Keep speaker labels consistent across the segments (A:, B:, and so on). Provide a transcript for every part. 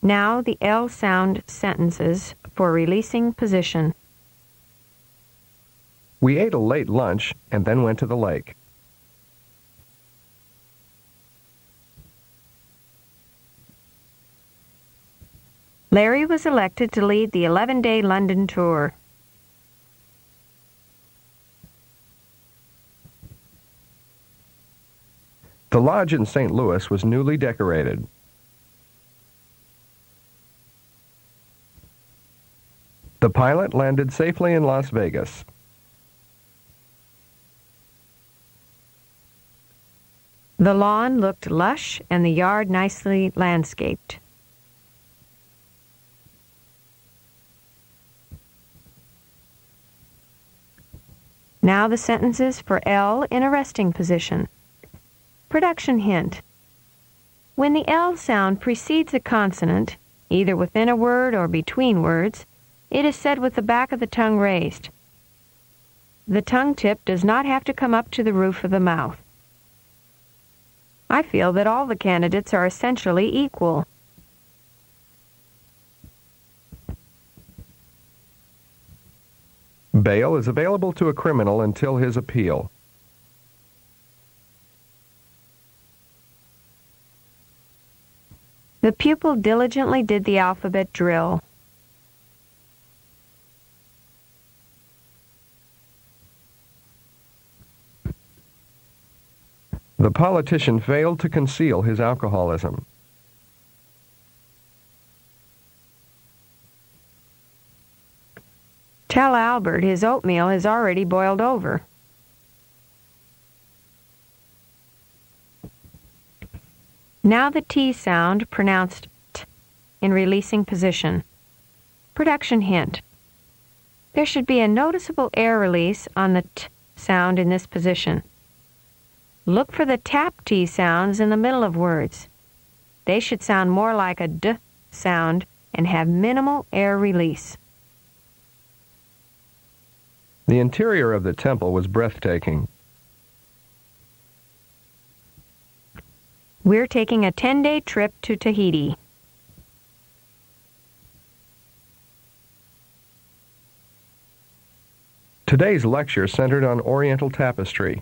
A: Now the L sound sentences for releasing position.
B: We ate a late lunch and then went to the lake.
A: Larry was elected to lead the 11-day London tour.
B: The lodge in St. Louis was newly decorated. The pilot landed safely in Las Vegas.
A: The lawn looked lush and the yard nicely landscaped. Now the sentences for L in a resting position. Production hint. When the L sound precedes a consonant, either within a word or between words, it is said with the back of the tongue raised. The tongue tip does not have to come up to the roof of the mouth. I feel that all the candidates are essentially equal.
B: Bail is available to a criminal until his appeal.
A: The pupil diligently did the alphabet drill.
B: The politician failed to conceal his alcoholism.
A: Tell Albert his oatmeal is already boiled over. Now the T sound pronounced T in releasing position. Production hint. There should be a noticeable air release on the T sound in this position. Look for the tap T sounds in the middle of words. They should sound more like a D sound and have minimal air release.
B: The interior of the temple was breathtaking.
A: We're taking a 10-day trip to Tahiti.
B: Today's lecture centered on Oriental tapestry.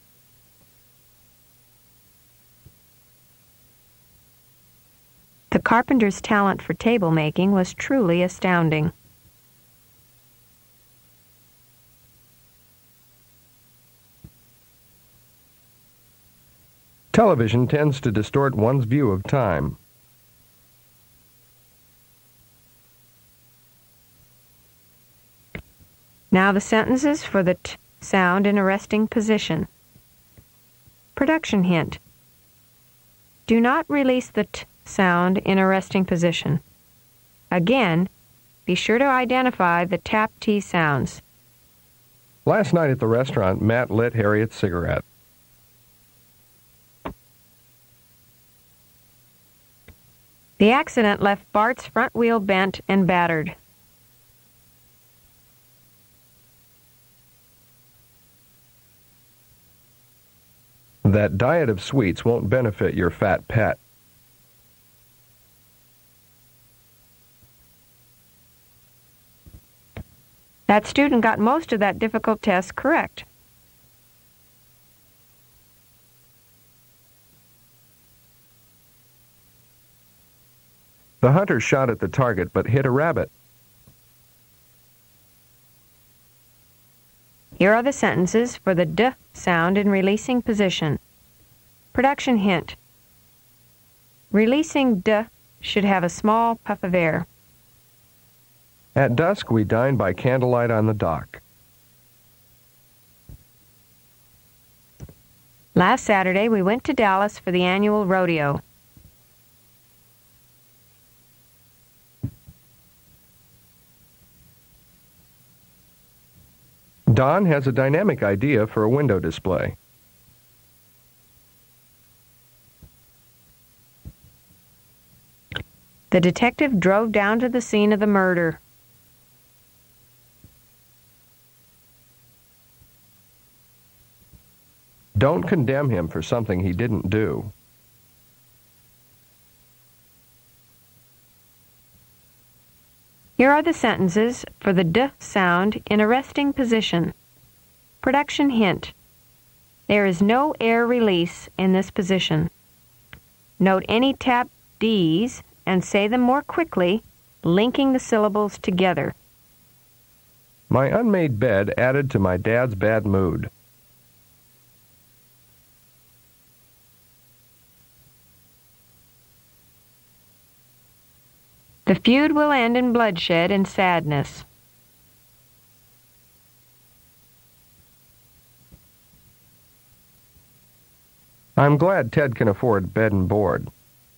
A: The carpenter's talent for table making was truly astounding.
B: Television tends to distort one's view of time.
A: Now the sentences for the T sound in a resting position. Production hint. Do not release the T sound in a resting position. Again, be sure to identify the tap T sounds.
B: Last night at the restaurant, Matt lit Harriet's cigarette.
A: The accident left Bart's front wheel bent and battered.
B: That diet of sweets won't benefit your fat pet.
A: That student got most of that difficult test correct.
B: The hunter shot at the target but hit a rabbit.
A: Here are the sentences for the D sound in releasing position. Production hint. Releasing D should have a small puff of air.
B: At dusk, we dined by candlelight on the dock.
A: Last Saturday, we went to Dallas for the annual rodeo.
B: Don has a dynamic idea for a window display.
A: The detective drove down to the scene of the murder.
B: Don't condemn him for something he didn't do.
A: Here are the sentences for the D sound in a resting position. Production hint. There is no air release in this position. Note any tap Ds and say them more quickly, linking the syllables together.
B: My unmade bed added to my dad's bad mood.
A: The feud will end in bloodshed and sadness.
B: I'm glad Ted can afford bed and board.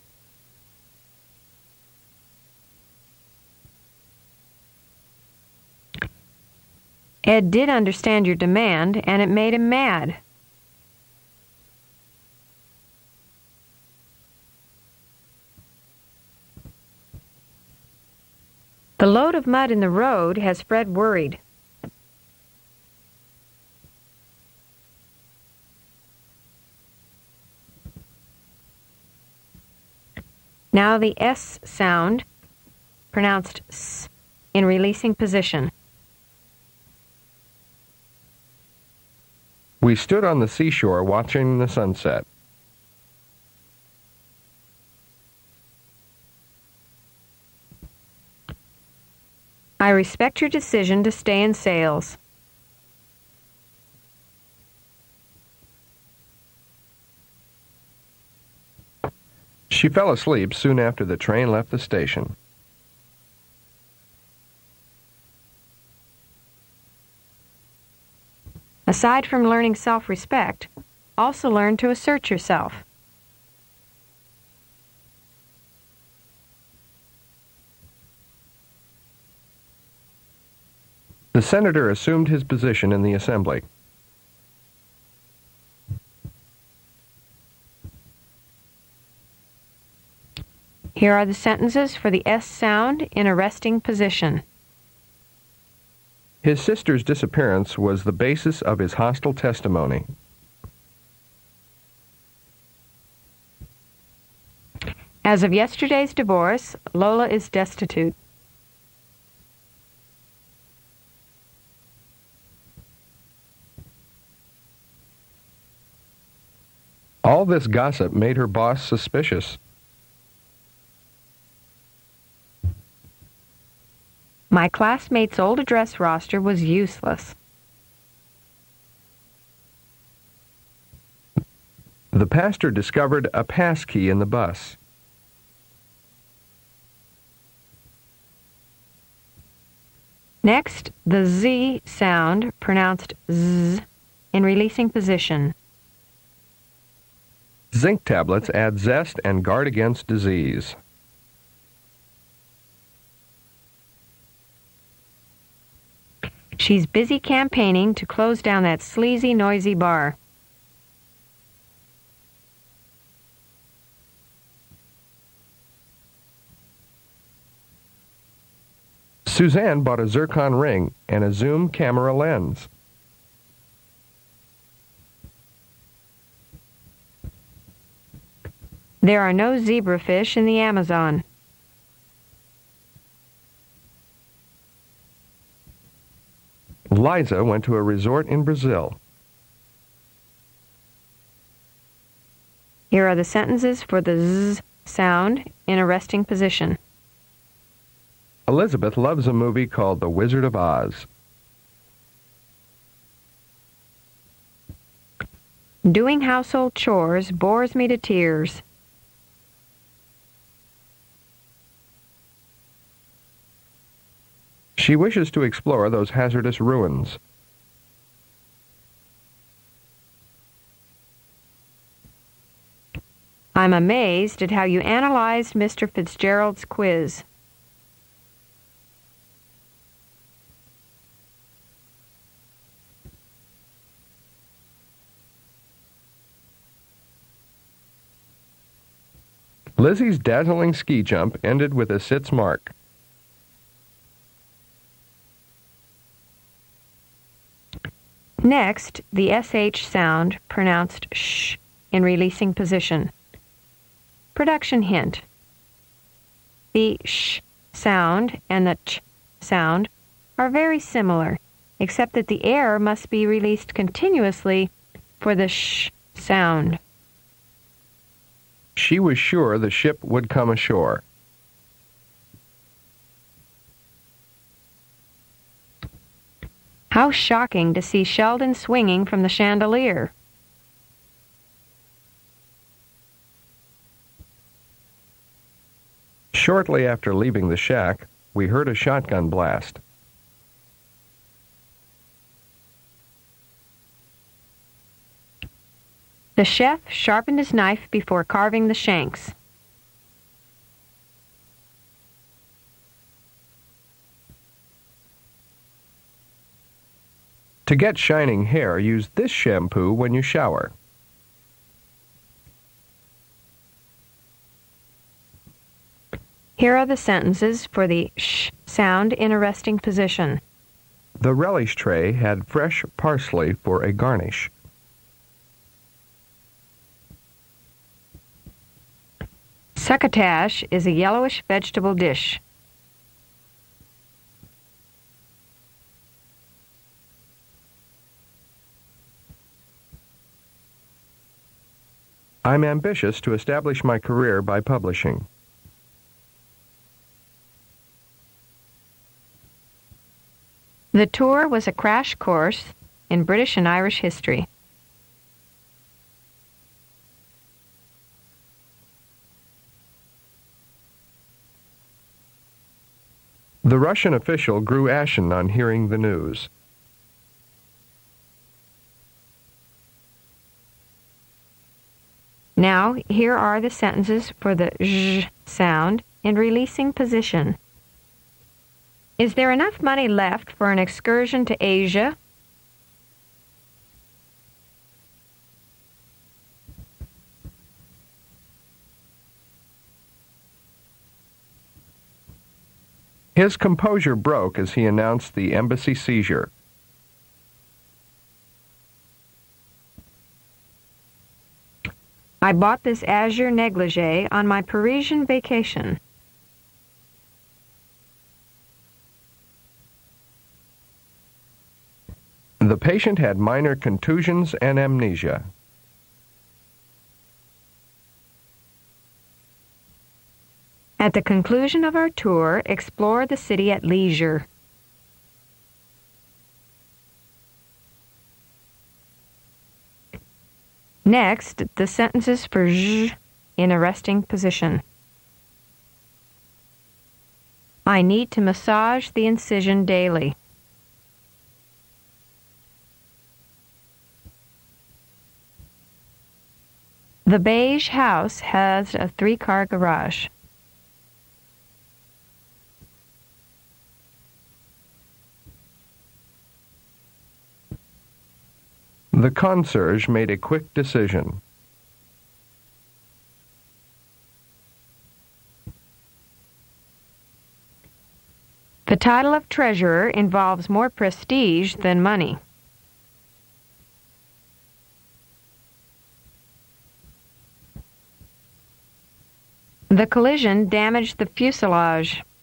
A: Ed did understand your demand, and it made him mad. The load of mud in the road has Fred worried. Now the S sound, pronounced S, in releasing position.
B: We stood on the seashore watching the sunset.
A: I respect your decision to stay in sales.
B: She fell asleep soon after the train left the station.
A: Aside from learning self-respect, also learn to assert yourself.
B: The senator assumed his position in the assembly.
A: Here are the sentences for the S sound in a resting position.
B: His sister's disappearance was the basis of his hostile testimony.
A: As of yesterday's divorce, Lola is destitute.
B: All this gossip made her boss suspicious.
A: My classmate's old address roster was useless.
B: The pastor discovered a pass key in the bus.
A: Next, the Z sound, pronounced Z, in releasing position.
B: Zinc tablets add zest and guard against disease.
A: She's busy campaigning to close down that sleazy, noisy bar.
B: Suzanne bought a zircon ring and a zoom camera lens.
A: There are no zebrafish in the Amazon.
B: Liza went to a resort in Brazil.
A: Here are the sentences for the Z sound in a resting position.
B: Elizabeth loves a movie called The Wizard of Oz.
A: Doing household chores bores me to tears.
B: She wishes to explore those hazardous ruins.
A: I'm amazed at how you analyzed Mr. Fitzgerald's quiz.
B: Lizzie's dazzling ski jump ended with a sitz mark.
A: Next, the SH sound, pronounced sh, in releasing position. Production hint. The sh sound and the ch sound are very similar, except that the air must be released continuously for the sh sound.
B: She was sure the ship would come ashore.
A: How shocking to see Sheldon swinging from the chandelier.
B: Shortly after leaving the shack, we heard a shotgun blast.
A: The chef sharpened his knife before carving the shanks.
B: To get shining hair, use this shampoo when you shower.
A: Here are the sentences for the sh sound in a resting position.
B: The relish tray had fresh parsley for a garnish.
A: Succotash is a yellowish vegetable dish.
B: I'm ambitious to establish my career by publishing.
A: The tour was a crash course in British and Irish history.
B: The Russian official grew ashen on hearing the news.
A: Now, here are the sentences for the zh sound in releasing position. Is there enough money left for an excursion to Asia?
B: His composure broke as he announced the embassy seizure.
A: I bought this azure negligee on my Parisian vacation.
B: The patient had minor contusions and amnesia.
A: At the conclusion of our tour, explore the city at leisure. Next, the sentences for zh in a resting position. I need to massage the incision daily. The beige house has a 3-car garage.
B: The concierge made a quick decision.
A: The title of treasurer involves more prestige than money. The collision damaged the fuselage.